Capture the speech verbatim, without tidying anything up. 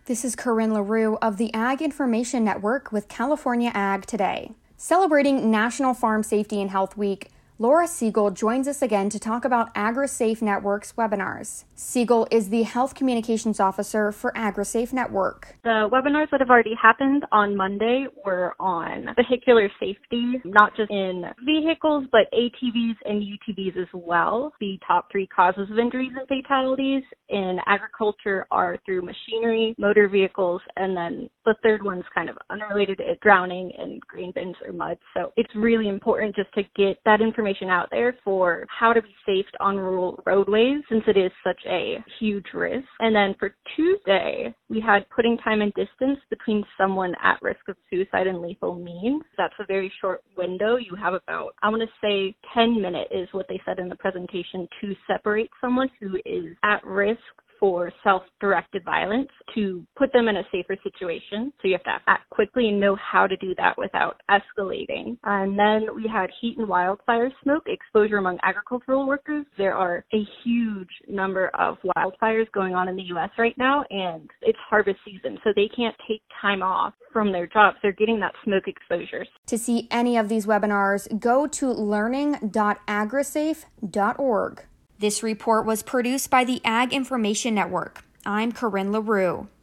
This is Corinne LaRue of the Ag Information Network with California Ag Today. Celebrating National Farm Safety and Health Week, Laura Siegel joins us again to talk about AgriSafe Network's webinars. Siegel is the Health Communications Officer for AgriSafe Network. The webinars that have already happened on Monday were on vehicular safety, not just in vehicles, but A T Vs and U T Vs as well. The top three causes of injuries and fatalities in agriculture are through machinery, motor vehicles, and then the third one's kind of unrelated to drowning in grain bins or mud. So it's really important just to get that information out there for how to be safe on rural roadways, since it is such a huge risk. And then for Tuesday, we had putting time and distance between someone at risk of suicide and lethal means. That's a very short window. You have about, I want to say ten minutes is what they said in the presentation, to separate someone who is at risk for self-directed violence to put them in a safer situation. So you have to act quickly and know how to do that without escalating. And then we had heat and wildfire smoke exposure among agricultural workers. There are a huge number of wildfires going on in the U S right now, and it's harvest season, so they can't take time off from their jobs. They're getting that smoke exposure. To see any of these webinars, go to learning dot agrisafe dot org. This report was produced by the Ag Information Network. I'm Corinne LaRue.